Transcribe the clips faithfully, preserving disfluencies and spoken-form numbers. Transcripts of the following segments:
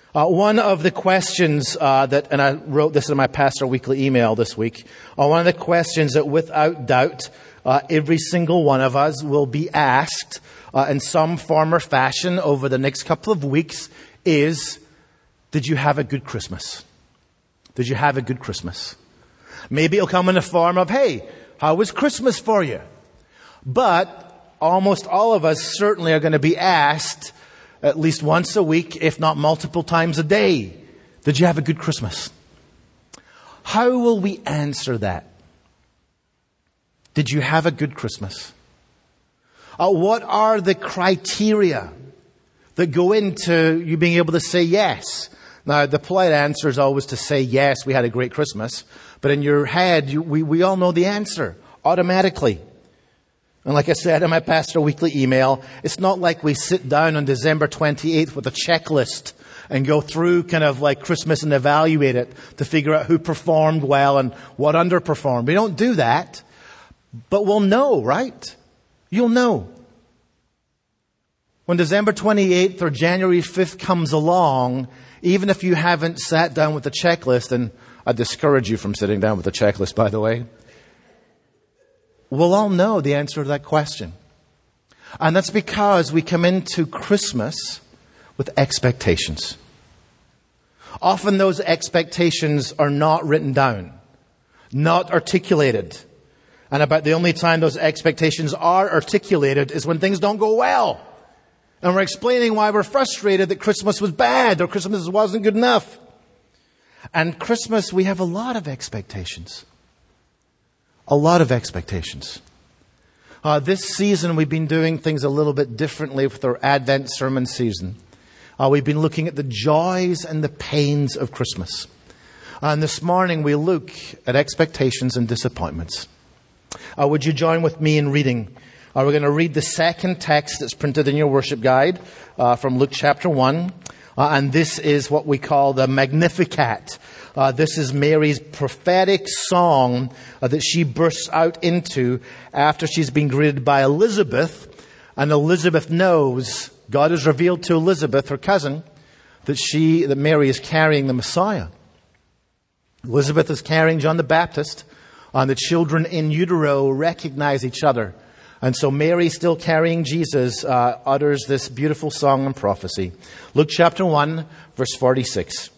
Uh, one of the questions uh, that, and I wrote this in my Pastor Weekly email this week, uh, one of the questions that without doubt uh, every single one of us will be asked uh, in some form or fashion over the next couple of weeks is, did you have a good Christmas? Did you have a good Christmas? Maybe it'll come in the form of, hey, how was Christmas for you? But almost all of us certainly are going to be asked at least once a week, if not multiple times a day, did you have a good Christmas? How will we answer that? Did you have a good Christmas? Uh, what are the criteria that go into you being able to say yes? Now, the polite answer is always to say yes, we had a great Christmas. But in your head, you, we, we all know the answer automatically. And like I said in my Pastor Weekly email, it's not like we sit down on December twenty-eighth with a checklist and go through kind of like Christmas and evaluate it to figure out who performed well and what underperformed. We don't do that. But we'll know, right? You'll know. When December twenty-eighth or January fifth comes along, even if you haven't sat down with the checklist, and I discourage you from sitting down with the checklist, by the way, we'll all know the answer to that question. And that's because we come into Christmas with expectations. Often those expectations are not written down, not articulated. And about the only time those expectations are articulated is when things don't go well. And we're explaining why we're frustrated that Christmas was bad or Christmas wasn't good enough. And Christmas, we have a lot of expectations. A lot of expectations. Uh, this season, we've been doing things a little bit differently with our Advent sermon season. Uh, we've been looking at the joys and the pains of Christmas. Uh, and this morning, we look at expectations and disappointments. Uh, would you join with me in reading? Uh, we're going to read the second text that's printed in your worship guide uh, from Luke chapter one. Uh, and this is what we call the Magnificat. Uh, this is Mary's prophetic song uh, that she bursts out into after she's been greeted by Elizabeth. And Elizabeth knows, God has revealed to Elizabeth, her cousin, that she, that Mary is carrying the Messiah. Elizabeth is carrying John the Baptist. And the children in utero recognize each other. And so Mary, still carrying Jesus, uh, utters this beautiful song and prophecy. Luke chapter one, verse forty-six.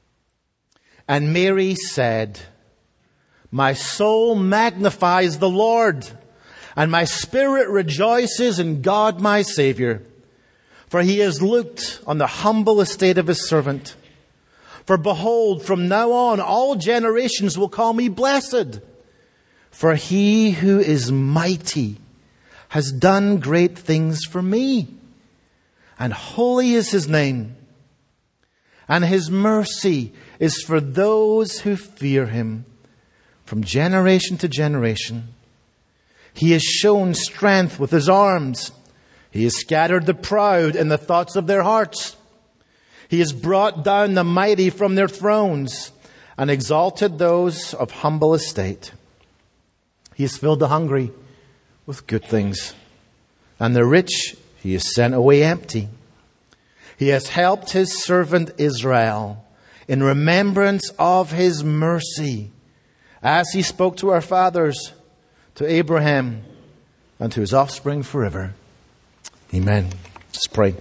And Mary said, my soul magnifies the Lord, and my spirit rejoices in God my Savior. For he has looked on the humble estate of his servant. For behold, from now on all generations will call me blessed. For he who is mighty has done great things for me, and holy is his name. And his mercy is for those who fear him from generation to generation. He has shown strength with his arms. He has scattered the proud in the thoughts of their hearts. He has brought down the mighty from their thrones and exalted those of humble estate. He has filled the hungry with good things, and the rich he has sent away empty. He has helped his servant Israel in remembrance of his mercy, as he spoke to our fathers, to Abraham, and to his offspring forever. Amen. Let's pray.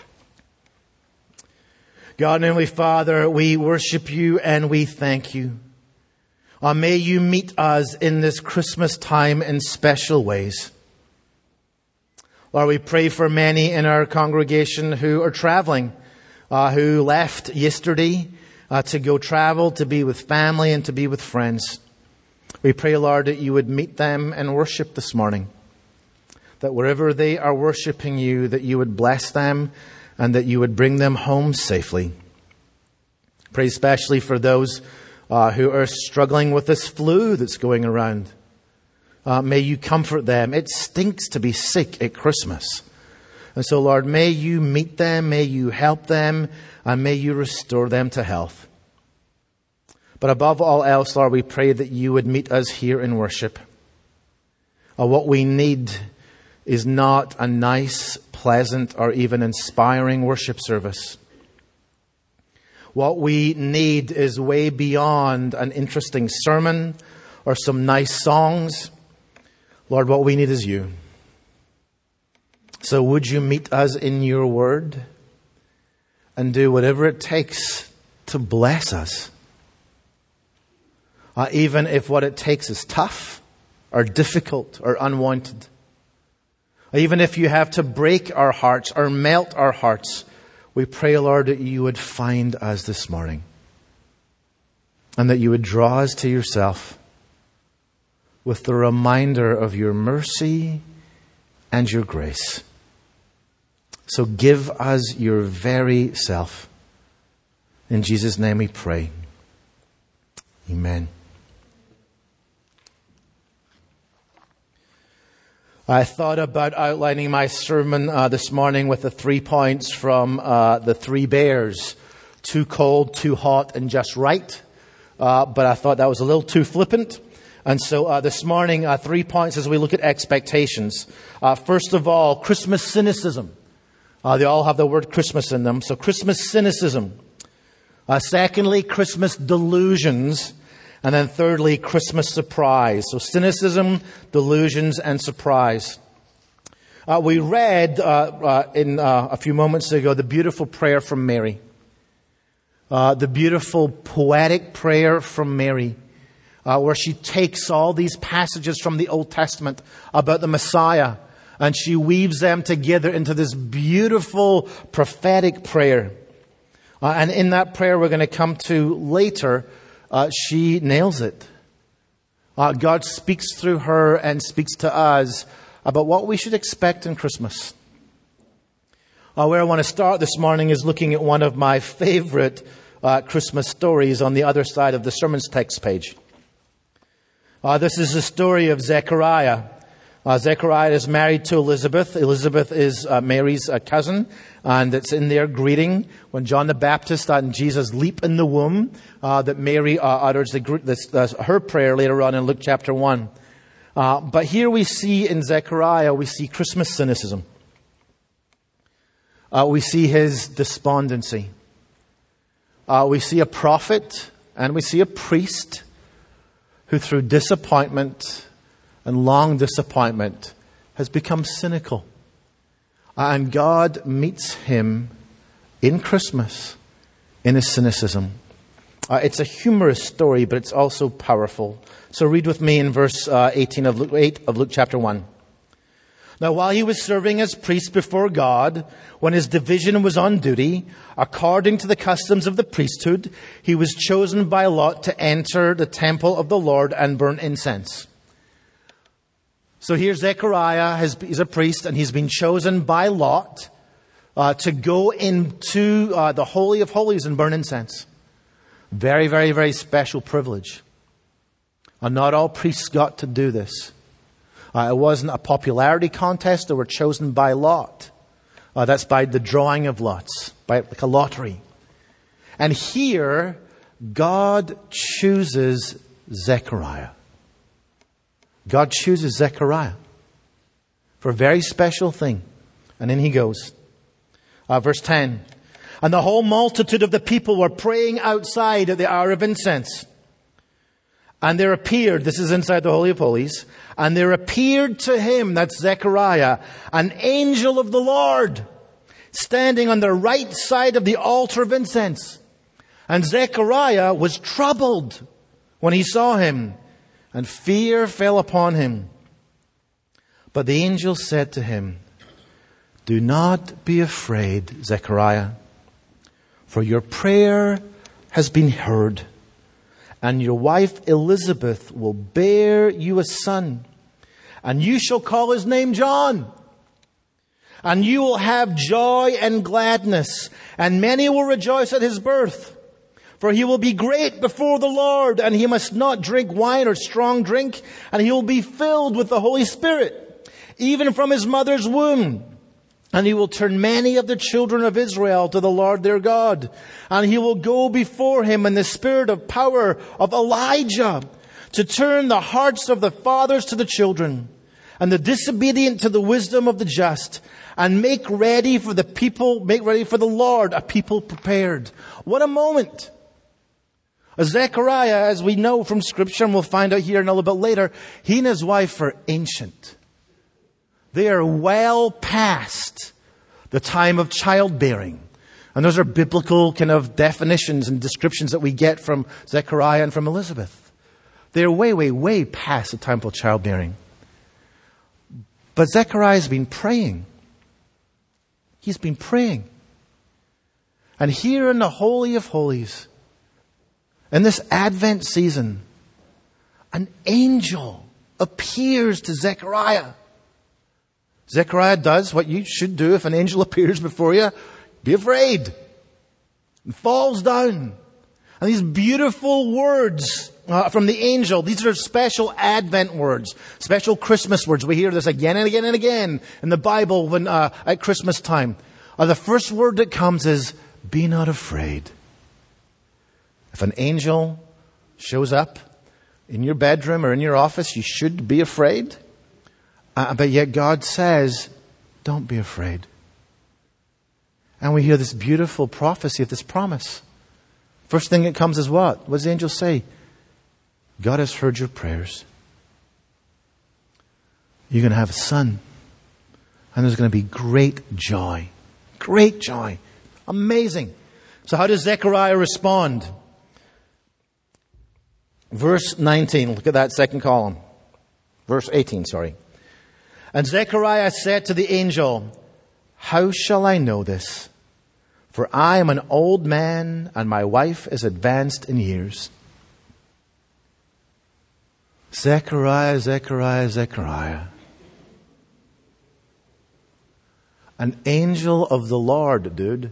God and Heavenly Father, we worship you and we thank you. Uh, may you meet us in this Christmas time in special ways. Lord, we pray for many in our congregation who are traveling, uh, who left yesterday uh, to go travel, to be with family and to be with friends. We pray, Lord, that you would meet them in worship this morning. That wherever they are worshiping you, that you would bless them and that you would bring them home safely. Pray especially for those uh, who are struggling with this flu that's going around. Uh, may you comfort them. It stinks to be sick at Christmas. And so, Lord, may you meet them, may you help them, and may you restore them to health. But above all else, Lord, we pray that you would meet us here in worship. Uh, what we need is not a nice, pleasant, or even inspiring worship service. What we need is way beyond an interesting sermon or some nice songs. Lord, what we need is you. So would you meet us in your word and do whatever it takes to bless us? Uh, even if what it takes is tough or difficult or unwanted. Even if you have to break our hearts or melt our hearts, we pray, Lord, that you would find us this morning and that you would draw us to yourself with the reminder of your mercy and your grace. So give us your very self. In Jesus' name we pray. Amen. I thought about outlining my sermon uh, this morning with the three points from uh, the three bears. Too cold, too hot, and just right. Uh, but I thought that was a little too flippant. And so uh, this morning, uh, three points as we look at expectations. Uh, first of all, Christmas cynicism. Uh, they all have the word Christmas in them. So Christmas cynicism. Uh, secondly, Christmas delusions. And then thirdly, Christmas surprise. So cynicism, delusions, and surprise. Uh, we read uh, uh, in uh, a few moments ago the beautiful prayer from Mary. Uh, the beautiful poetic prayer from Mary. Uh, where she takes all these passages from the Old Testament about the Messiah and she weaves them together into this beautiful prophetic prayer. Uh, and in that prayer we're going to come to later, uh, she nails it. Uh, God speaks through her and speaks to us about what we should expect in Christmas. Uh, where I want to start this morning is looking at one of my favorite uh, Christmas stories on the other side of the sermon's text page. Uh, this is the story of Zechariah. Uh, Zechariah is married to Elizabeth. Elizabeth is uh, Mary's uh, cousin, and it's in their greeting when John the Baptist and Jesus leap in the womb uh, that Mary uh, utters the, this, uh, her prayer later on in Luke chapter one. Uh, but here we see in Zechariah, we see Christmas cynicism. Uh, we see his despondency. Uh, we see a prophet and we see a priest who through disappointment and long disappointment has become cynical. And God meets him in Christmas in his cynicism. Uh, it's a humorous story, but it's also powerful. So read with me in verse uh, eighteen of Luke, eight of Luke chapter one. Now while he was serving as priest before God, when his division was on duty, according to the customs of the priesthood, he was chosen by lot to enter the temple of the Lord and burn incense. So here Zechariah has, is a priest and he's been chosen by lot uh, to go into uh, the Holy of Holies and burn incense. Very, very, very special privilege. And not all priests got to do this. Uh, it wasn't a popularity contest. They were chosen by lot. Uh, that's by the drawing of lots, by like a lottery. And here, God chooses Zechariah. God chooses Zechariah for a very special thing. And then he goes. Uh, verse ten. And the whole multitude of the people were praying outside at the hour of incense. And there appeared, this is inside the Holy of Holies, and there appeared to him, that's Zechariah, an angel of the Lord, standing on the right side of the altar of incense. And Zechariah was troubled when he saw him, and fear fell upon him. But the angel said to him, do not be afraid, Zechariah, for your prayer has been heard. And your wife Elizabeth will bear you a son, and you shall call his name John. And you will have joy and gladness, and many will rejoice at his birth. For he will be great before the Lord, and he must not drink wine or strong drink, and he will be filled with the Holy Spirit, even from his mother's womb. And he will turn many of the children of Israel to the Lord their God. And he will go before him in the spirit of power of Elijah, to turn the hearts of the fathers to the children, and the disobedient to the wisdom of the just, and make ready for the people, make ready for the Lord, a people prepared. What a moment. Zechariah, as we know from Scripture, and we'll find out here in a little bit later, he and his wife are ancient. They are well past the time of childbearing. And those are biblical kind of definitions and descriptions that we get from Zechariah and from Elizabeth. They're way, way, way past the time of childbearing. But Zechariah's been praying. He's been praying. And here in the Holy of Holies, in this Advent season, an angel appears to Zechariah. Zechariah does what you should do if an angel appears before you. Be afraid. And falls down. And these beautiful words uh, from the angel, these are special Advent words, special Christmas words. We hear this again and again and again in the Bible when uh, at Christmas time. Uh, the first word that comes is, be not afraid. If an angel shows up in your bedroom or in your office, you should be afraid. Uh, but yet God says, don't be afraid. And we hear this beautiful prophecy of this promise. First thing that comes is what? What does the angel say? God has heard your prayers. You're going to have a son. And there's going to be great joy. Great joy. Amazing. So how does Zechariah respond? Verse nineteen. Look at that second column. Verse eighteen, sorry. And Zechariah said to the angel, how shall I know this? For I am an old man, and my wife is advanced in years. Zechariah, Zechariah, Zechariah. An angel of the Lord, dude.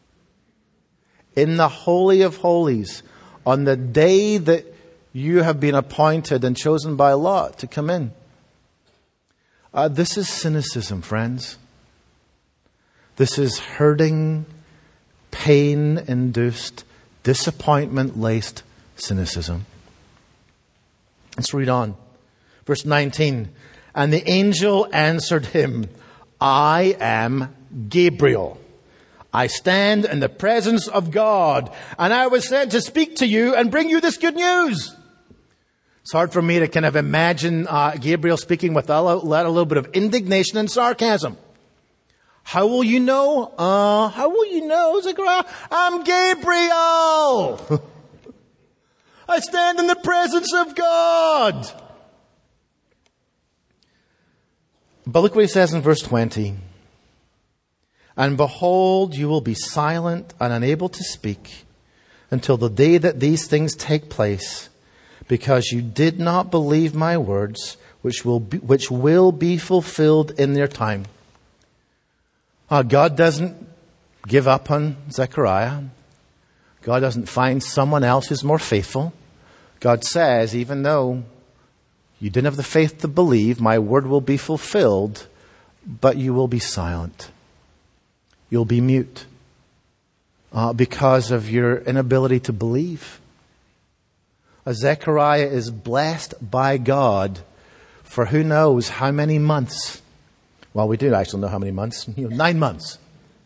In the Holy of Holies, on the day that you have been appointed and chosen by lot to come in. Uh, this is cynicism, friends. This is hurting, pain-induced, disappointment-laced cynicism. Let's read on. Verse nineteen. And the angel answered him, I am Gabriel. I stand in the presence of God, and I was sent to speak to you and bring you this good news. It's hard for me to kind of imagine uh, Gabriel speaking with a little bit of indignation and sarcasm. How will you know? Uh, how will you know, Zechariah? I'm Gabriel. I stand in the presence of God. But look what he says in verse twenty. And behold, you will be silent and unable to speak until the day that these things take place, because you did not believe my words, which will be, which will be fulfilled in their time. Uh, God doesn't give up on Zechariah. God doesn't find someone else who's more faithful. God says, even though you didn't have the faith to believe, my word will be fulfilled, but you will be silent. You'll be mute uh, because of your inability to believe. Uh, Zechariah is blessed by God for who knows how many months. Well, we do actually know how many months. You know, nine months.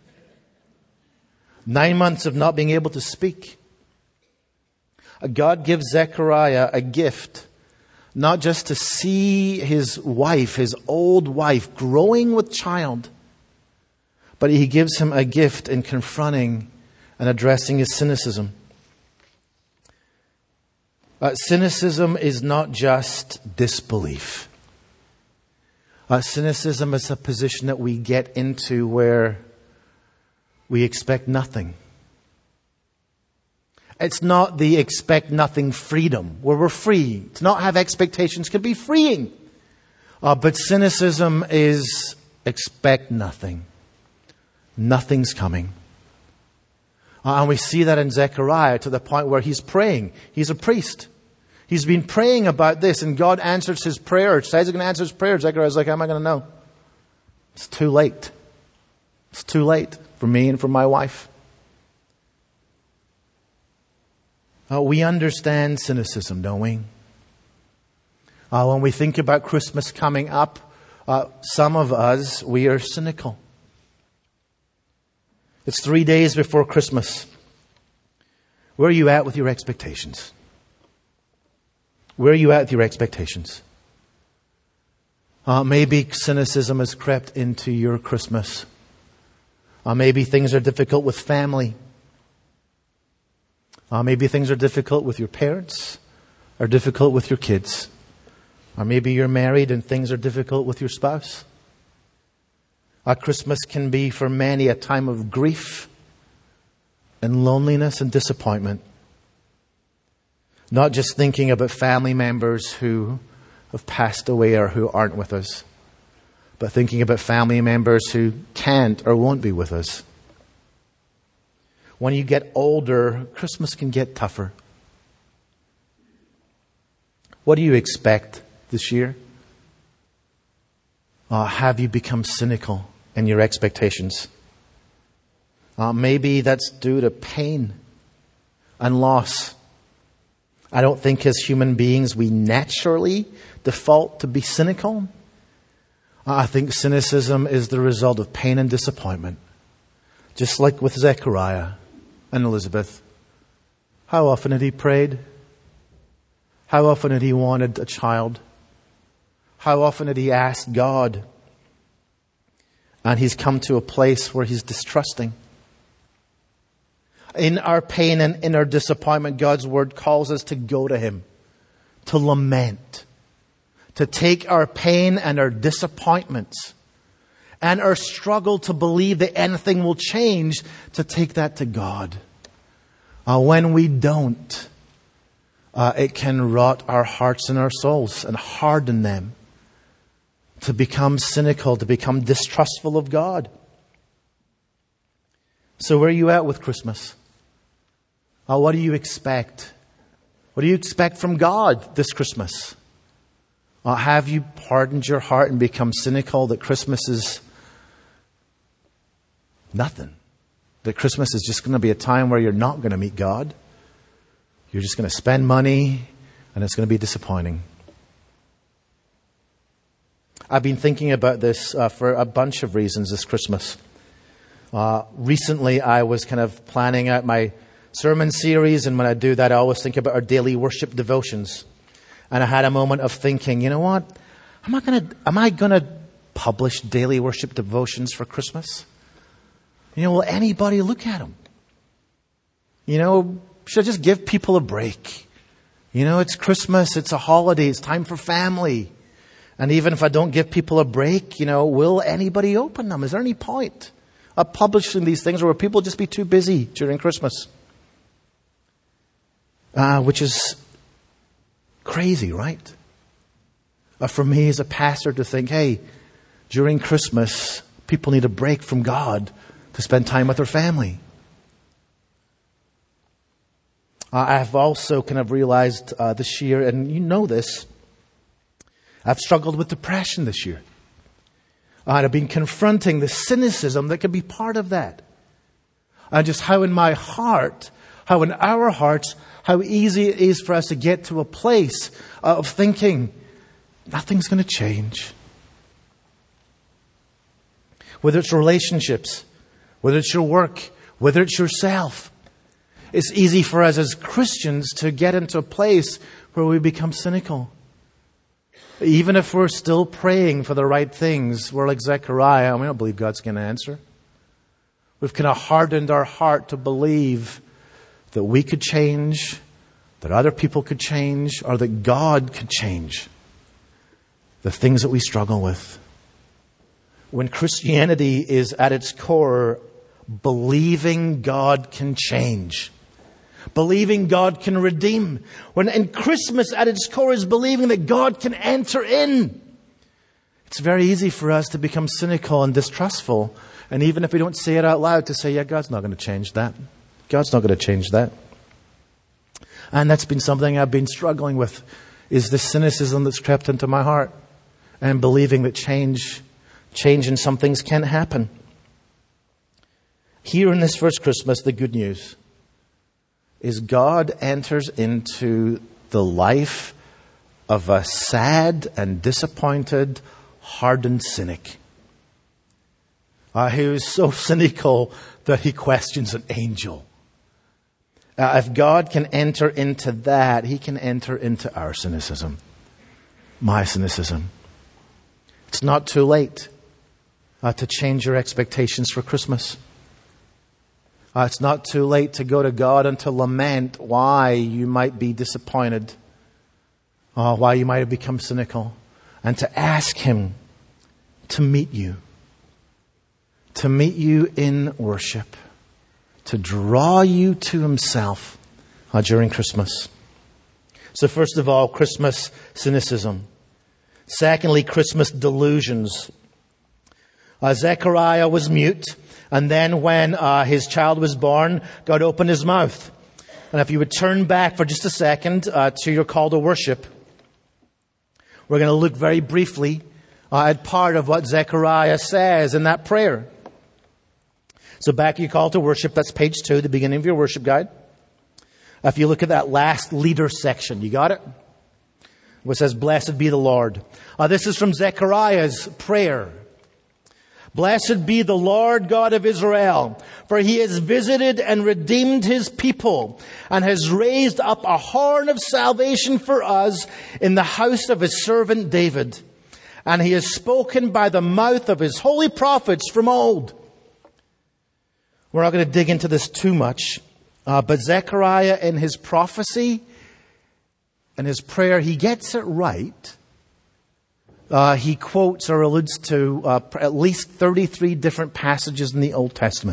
Nine months of not being able to speak. Uh, God gives Zechariah a gift, not just to see his wife, his old wife, growing with child, but he gives him a gift in confronting and addressing his cynicism. Uh, cynicism is not just disbelief. Uh, cynicism is a position that we get into where we expect nothing. It's not the expect nothing freedom, where we're free. To not have expectations can be freeing. Uh, but cynicism is expect nothing. Nothing's coming. Uh, and we see that in Zechariah to the point where he's praying. He's a priest. He's been praying about this, and God answers his prayer. Says he's going to answer his prayer. Zechariah's like, how am I going to know? It's too late. It's too late for me and for my wife. Uh, we understand cynicism, don't we? Uh, when we think about Christmas coming up, Uh, some of us, we are cynical. It's three days before Christmas. Where are you at with your expectations? Where are you at with your expectations? Uh, maybe cynicism has crept into your Christmas. Uh, maybe things are difficult with family. Uh, maybe things are difficult with your parents, or difficult with your kids. Or maybe you're married and things are difficult with your spouse. Uh, Christmas can be for many a time of grief and loneliness and disappointment. Not just thinking about family members who have passed away or who aren't with us, but thinking about family members who can't or won't be with us. When you get older, Christmas can get tougher. What do you expect this year? Uh, have you become cynical in your expectations? Uh, maybe that's due to pain and loss. I don't think as human beings we naturally default to be cynical. Uh, I think cynicism is the result of pain and disappointment. Just like with Zechariah and Elizabeth. How often had he prayed? How often had he wanted a child? How often had he asked God? And he's come to a place where he's distrusting. In our pain and in our disappointment, God's word calls us to go to him, to lament, to take our pain and our disappointments and our struggle to believe that anything will change, to take that to God. Uh, when we don't, uh, it can rot our hearts and our souls and harden them to become cynical, to become distrustful of God. So where are you at with Christmas? Uh, what do you expect? What do you expect from God this Christmas? Uh, have you hardened your heart and become cynical that Christmas is nothing? That Christmas is just going to be a time where you're not going to meet God? You're just going to spend money and it's going to be disappointing. I've been thinking about this uh, for a bunch of reasons this Christmas. Uh, recently, I was kind of planning out my sermon series, and when I do that, I always think about our daily worship devotions. And I had a moment of thinking, you know what? Am I going to am I going to publish daily worship devotions for Christmas? You know, will anybody look at them? You know, should I just give people a break? You know, it's Christmas, it's a holiday, it's time for family. And even if I don't give people a break, you know, will anybody open them? Is there any point of publishing these things, or will people just be too busy during Christmas? Uh, which is crazy, right? Uh, for me as a pastor to think, hey, during Christmas, people need a break from God to spend time with their family. Uh, I've also kind of realized uh, this year, and you know this, I've struggled with depression this year. Uh, and I've been confronting the cynicism that could be part of that. And just how in my heart, how in our hearts, how easy it is for us to get to a place of thinking, nothing's going to change. Whether it's relationships, whether it's your work, whether it's yourself. It's easy for us as Christians to get into a place where we become cynical. Even if we're still praying for the right things, we're like Zechariah, and we don't believe God's going to answer. We've kind of hardened our heart to believe that we could change, that other people could change, or that God could change the things that we struggle with. When Christianity is at its core, believing God can change. Believing God can redeem. When in Christmas at its core is believing that God can enter in. It's very easy for us to become cynical and distrustful. And even if we don't say it out loud, to say, yeah, God's not going to change that. God's not going to change that. And that's been something I've been struggling with, is the cynicism that's crept into my heart. And believing that change, change in some things can happen. Here in this first Christmas, the good news is God enters into the life of a sad and disappointed, hardened cynic. Uh, he was so cynical that he questions an angel. Uh, if God can enter into that, he can enter into our cynicism. My cynicism. It's not too late uh, to change your expectations for Christmas. Uh, it's not too late to go to God and to lament why you might be disappointed, uh, why you might have become cynical, and to ask Him to meet you, to meet you in worship, to draw you to Himself uh, during Christmas. So first of all, Christmas cynicism. Secondly, Christmas delusions. Uh, Zechariah was mute, and then when uh, his child was born, God opened his mouth. And if you would turn back for just a second uh, to your call to worship, we're going to look very briefly uh, at part of what Zechariah says in that prayer. So back to your call to worship, that's page two, the beginning of your worship guide. If you look at that last leader section, you got it? Where it says, "Blessed be the Lord." Uh, this is from Zechariah's prayer. "Blessed be the Lord God of Israel, for He has visited and redeemed His people, and has raised up a horn of salvation for us in the house of His servant David. And He has spoken by the mouth of His holy prophets from old." We're not going to dig into this too much, uh, but Zechariah in his prophecy and his prayer, he gets it right. Uh, he quotes or alludes to uh, at least thirty-three different passages in the Old Testament.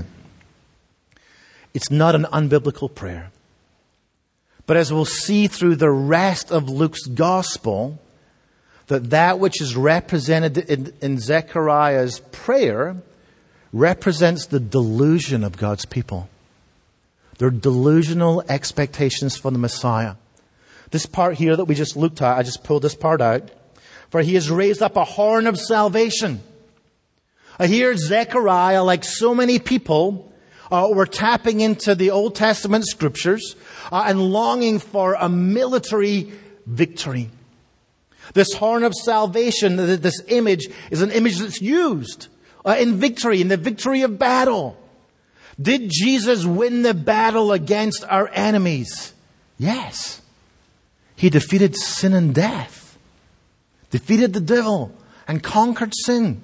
It's not an unbiblical prayer. But as we'll see through the rest of Luke's gospel, that that which is represented in, in Zechariah's prayer represents the delusion of God's people. Their delusional expectations for the Messiah. This part here that we just looked at, I just pulled this part out. "For He has raised up a horn of salvation." Here Zechariah, like so many people, uh, were tapping into the Old Testament scriptures uh, and longing for a military victory. This horn of salvation, this image, is an image that's used uh, in victory, in the victory of battle. Did Jesus win the battle against our enemies? Yes. He defeated sin and death. Defeated the devil and conquered sin.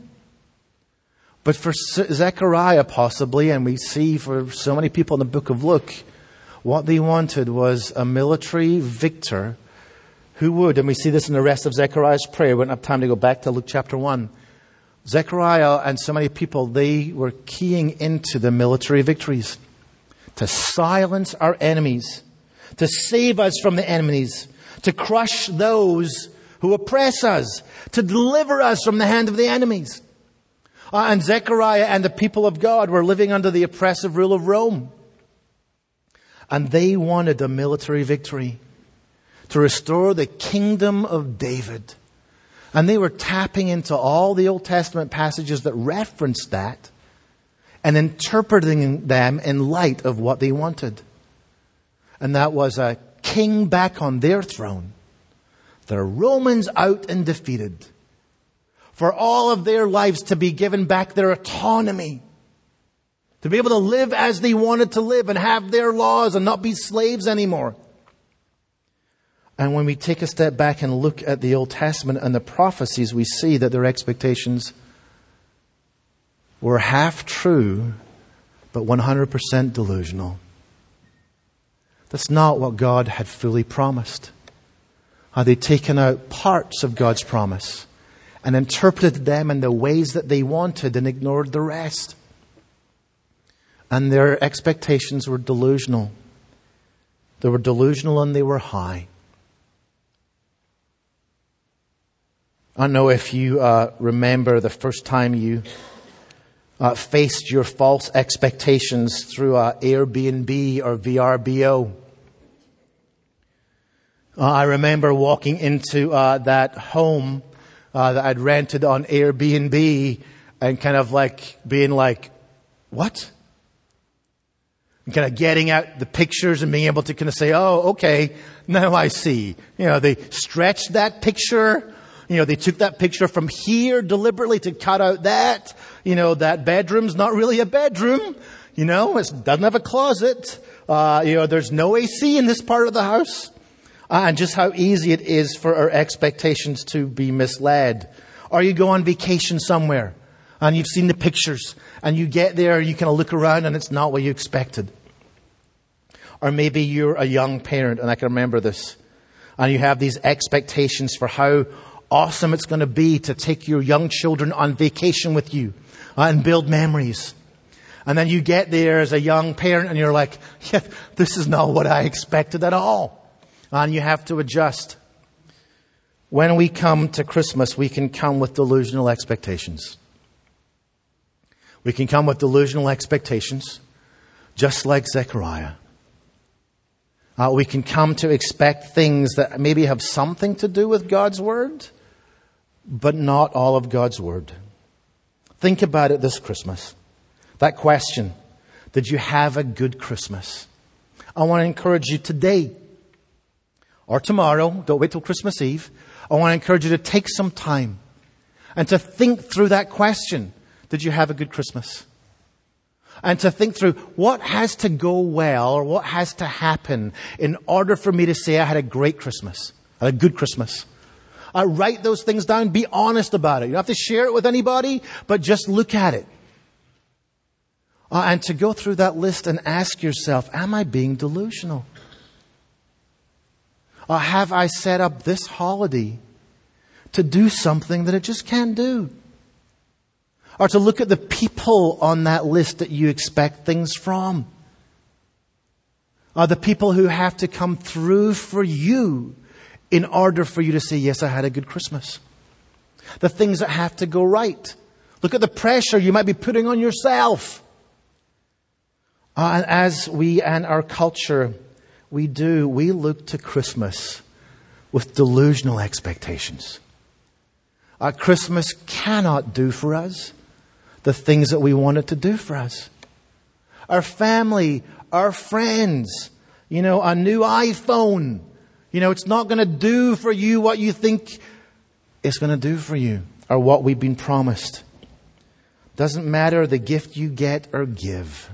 But for Zechariah possibly, and we see for so many people in the book of Luke, what they wanted was a military victor who would, and we see this in the rest of Zechariah's prayer. We don't have time to go back to Luke chapter one. Zechariah and so many people, they were keying into the military victories to silence our enemies, to save us from the enemies, to crush those who oppress us, to deliver us from the hand of the enemies. Uh, and Zechariah and the people of God were living under the oppressive rule of Rome. And they wanted a military victory to restore the kingdom of David. And they were tapping into all the Old Testament passages that referenced that and interpreting them in light of what they wanted. And that was a king back on their throne. The Romans out and defeated. For all of their lives to be given back their autonomy. To be able to live as they wanted to live and have their laws and not be slaves anymore. And when we take a step back and look at the Old Testament and the prophecies, we see that their expectations were half true, but one hundred percent delusional. That's not what God had fully promised. Had they taken out parts of God's promise and interpreted them in the ways that they wanted and ignored the rest. And their expectations were delusional. They were delusional and they were high. I don't know if you uh, remember the first time you uh, faced your false expectations through uh, Airbnb or V R B O. Uh, I remember walking into uh, that home uh, that I'd rented on Airbnb and kind of like being like, what? And kind of getting out the pictures and being able to kind of say, oh, okay, now I see. You know, they stretched that picture. You know, they took that picture from here deliberately to cut out that. You know, that bedroom's not really a bedroom. You know, it doesn't have a closet. Uh, you know, there's no A C in this part of the house. Uh, and just how easy it is for our expectations to be misled. Or you go on vacation somewhere and you've seen the pictures and you get there and you kind of look around and it's not what you expected. Or maybe you're a young parent, and I can remember this, and you have these expectations for how awesome it's going to be to take your young children on vacation with you uh, and build memories. And then you get there as a young parent and you're like, yeah, this is not what I expected at all. And you have to adjust. When we come to Christmas, we can come with delusional expectations. We can come with delusional expectations, just like Zechariah. Uh, we can come to expect things that maybe have something to do with God's Word, but not all of God's Word. Think about it this Christmas. That question, did you have a good Christmas? I want to encourage you today or tomorrow, don't wait till Christmas Eve. I want to encourage you to take some time and to think through that question. Did you have a good Christmas? And to think through what has to go well or what has to happen in order for me to say I had a great Christmas, a good Christmas. I write those things down. Be honest about it. You don't have to share it with anybody, but just look at it. Uh, and to go through that list and ask yourself, am I being delusional? Or have I set up this holiday to do something that it just can't do? Or to look at the people on that list that you expect things from. Or the people who have to come through for you in order for you to say, yes, I had a good Christmas. The things that have to go right. Look at the pressure you might be putting on yourself. Uh, and as we and our culture, we do, we look to Christmas with delusional expectations. Uh, Christmas cannot do for us the things that we want it to do for us. Our family, our friends, you know, a new iPhone. You know, it's not going to do for you what you think it's going to do for you or what we've been promised. Doesn't matter the gift you get or give.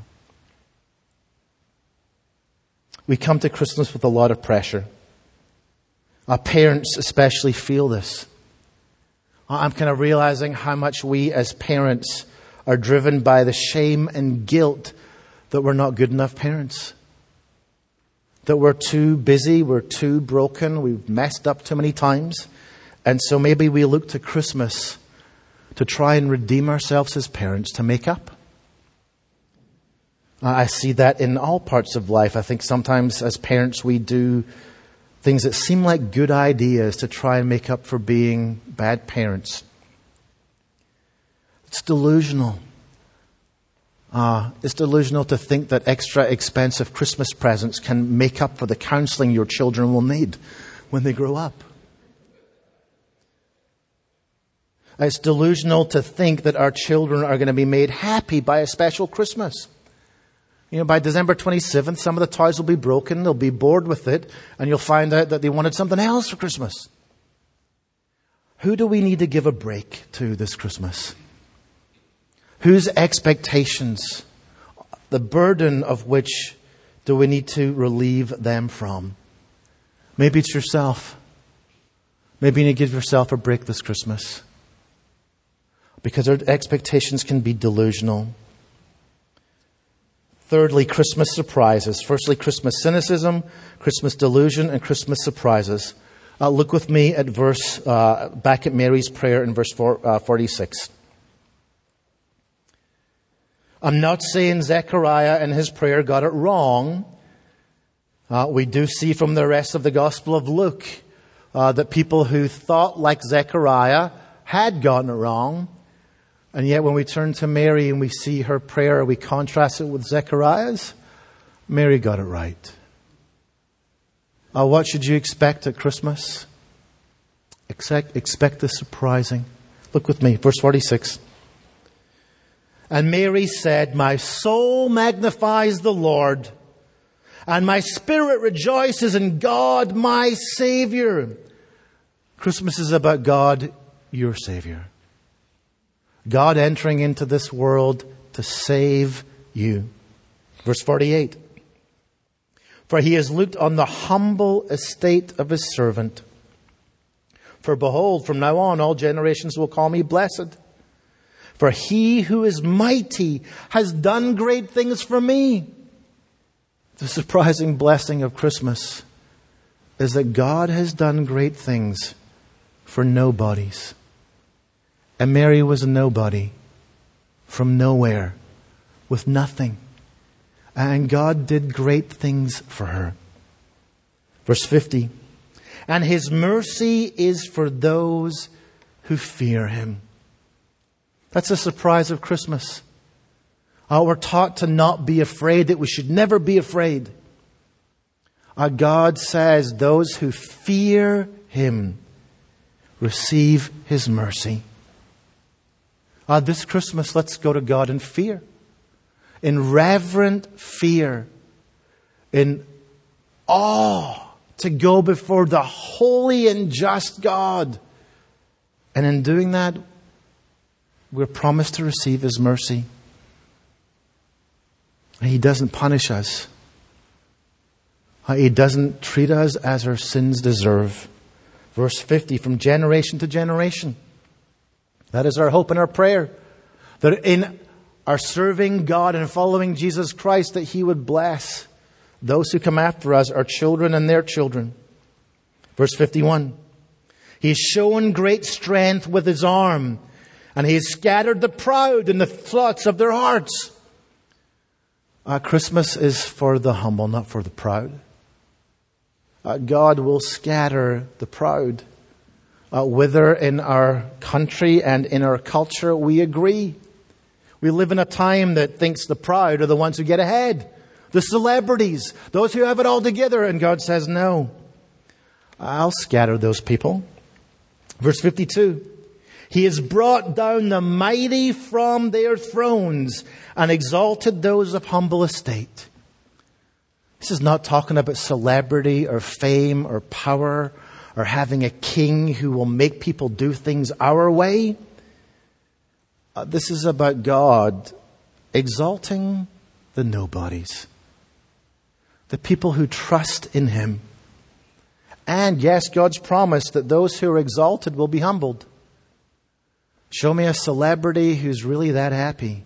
We come to Christmas with a lot of pressure. Our parents especially feel this. I'm kind of realizing how much we as parents are driven by the shame and guilt that we're not good enough parents. That we're too busy, we're too broken, we've messed up too many times. And so maybe we look to Christmas to try and redeem ourselves as parents, to make up. I see that in all parts of life. I think sometimes as parents we do things that seem like good ideas to try and make up for being bad parents. It's delusional. Uh, it's delusional to think that extra expensive Christmas presents can make up for the counseling your children will need when they grow up. It's delusional to think that our children are going to be made happy by a special Christmas. You know, by December twenty-seventh, some of the toys will be broken, they'll be bored with it, and you'll find out that they wanted something else for Christmas. Who do we need to give a break to this Christmas? Whose expectations, the burden of which do we need to relieve them from? Maybe it's yourself. Maybe you need to give yourself a break this Christmas. Because our expectations can be delusional. Thirdly, Christmas surprises. Firstly, Christmas cynicism, Christmas delusion, and Christmas surprises. Uh, look with me at verse, uh, back at Mary's prayer in verse four, uh, forty-six. I'm not saying Zechariah in his prayer got it wrong. Uh, we do see from the rest of the Gospel of Luke uh, that people who thought like Zechariah had gotten it wrong. And yet when we turn to Mary and we see her prayer, we contrast it with Zechariah's. Mary got it right. Uh, what should you expect at Christmas? Expect, expect the surprising. Look with me, verse forty-six. And Mary said, my soul magnifies the Lord, and my spirit rejoices in God my Savior. Christmas is about God, your Savior. God entering into this world to save you. Verse forty-eight. For he has looked on the humble estate of his servant. For behold, from now on all generations will call me blessed. For he who is mighty has done great things for me. The surprising blessing of Christmas is that God has done great things for nobodies. And Mary was a nobody from nowhere with nothing. And God did great things for her. Verse fifty. And his mercy is for those who fear him. That's the surprise of Christmas. Uh, we're taught to not be afraid, that we should never be afraid. Uh, God says those who fear him receive his mercy. Uh, this Christmas, let's go to God in fear. In reverent fear. In awe. To go before the holy and just God. And in doing that, we're promised to receive his mercy. He doesn't punish us. He doesn't treat us as our sins deserve. Verse fifty, from generation to generation. That is our hope and our prayer. That in our serving God and following Jesus Christ, that he would bless those who come after us, our children and their children. Verse fifty-one. He has shown great strength with his arm, and he has scattered the proud in the thoughts of their hearts. Uh, Christmas is for the humble, not for the proud. Uh, God will scatter the proud. Uh, whether in our country and in our culture, we agree. We live in a time that thinks the proud are the ones who get ahead. The celebrities, those who have it all together. And God says, no, I'll scatter those people. Verse fifty-two. He has brought down the mighty from their thrones and exalted those of humble estate. This is not talking about celebrity or fame or power or having a king who will make people do things our way. Uh, this is about God exalting the nobodies. The people who trust in him. And yes, God's promise that those who are exalted will be humbled. Show me a celebrity who's really that happy.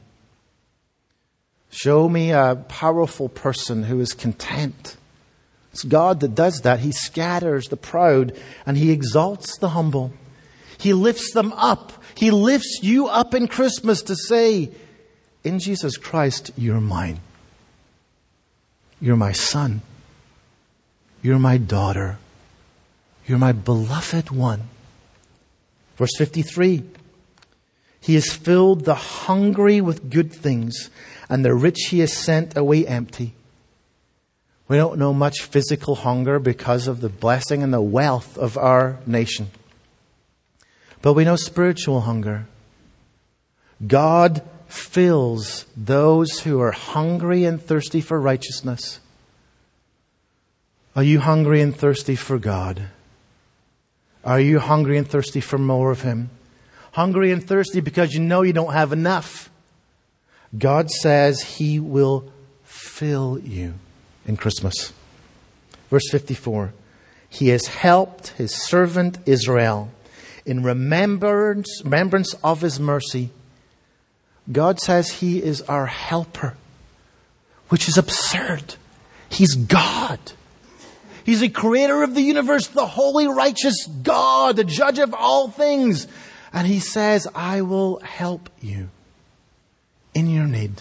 Show me a powerful person who is content. It's God that does that. He scatters the proud and he exalts the humble. He lifts them up. He lifts you up in Christmas to say, in Jesus Christ, you're mine. You're my son. You're my daughter. You're my beloved one. Verse fifty-three. He has filled the hungry with good things, and the rich he has sent away empty. We don't know much physical hunger because of the blessing and the wealth of our nation. But we know spiritual hunger. God fills those who are hungry and thirsty for righteousness. Are you hungry and thirsty for God? Are you hungry and thirsty for more of him? Hungry and thirsty because you know you don't have enough. God says he will fill you in Christmas. Verse fifty-four. He has helped his servant Israel in remembrance, remembrance of his mercy. God says he is our helper, which is absurd. He's God. He's the creator of the universe, the holy, righteous God, the judge of all things. And he says, I will help you in your need.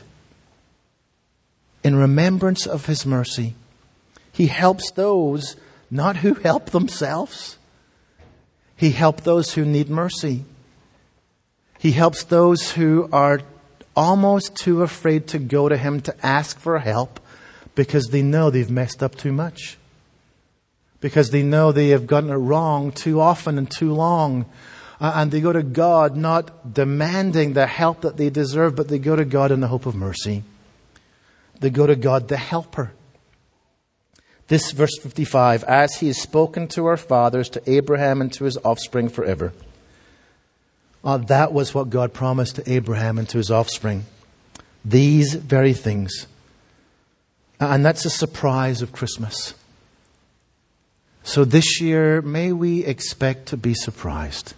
In remembrance of his mercy. He helps those not who help themselves. He helps those who need mercy. He helps those who are almost too afraid to go to him to ask for help because they know they've messed up too much. Because they know they have gotten it wrong too often and too long. Uh, and they go to God not demanding the help that they deserve, but they go to God in the hope of mercy. They go to God the helper. This verse fifty-five, as he has spoken to our fathers, to Abraham and to his offspring forever. Uh, that was what God promised to Abraham and to his offspring. These very things. And that's the surprise of Christmas. So this year, may we expect to be surprised.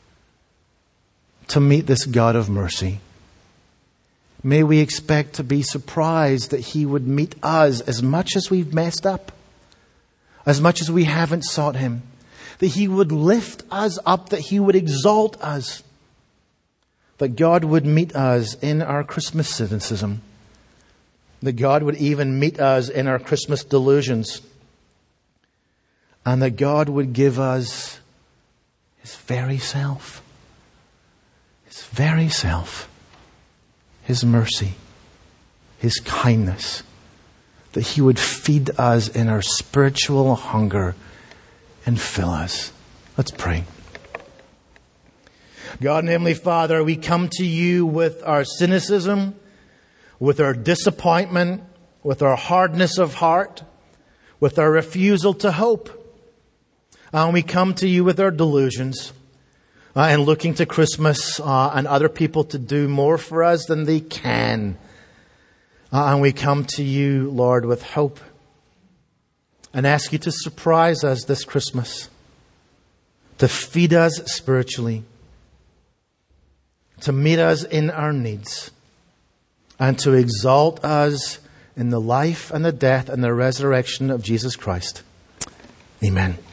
To meet this God of mercy. May we expect to be surprised that He would meet us as much as we've messed up. As much as we haven't sought Him. That He would lift us up. That He would exalt us. That God would meet us in our Christmas cynicism. That God would even meet us in our Christmas delusions. And that God would give us His very self. His very self. His mercy. His kindness. That He would feed us in our spiritual hunger and fill us. Let's pray. God and Heavenly Father, we come to You with our cynicism, with our disappointment, with our hardness of heart, with our refusal to hope. And we come to You with our delusions uh, and looking to Christmas uh, and other people to do more for us than they can. Uh, and we come to You, Lord, with hope and ask You to surprise us this Christmas, to feed us spiritually, to meet us in our needs, and to exalt us in the life and the death and the resurrection of Jesus Christ. Amen.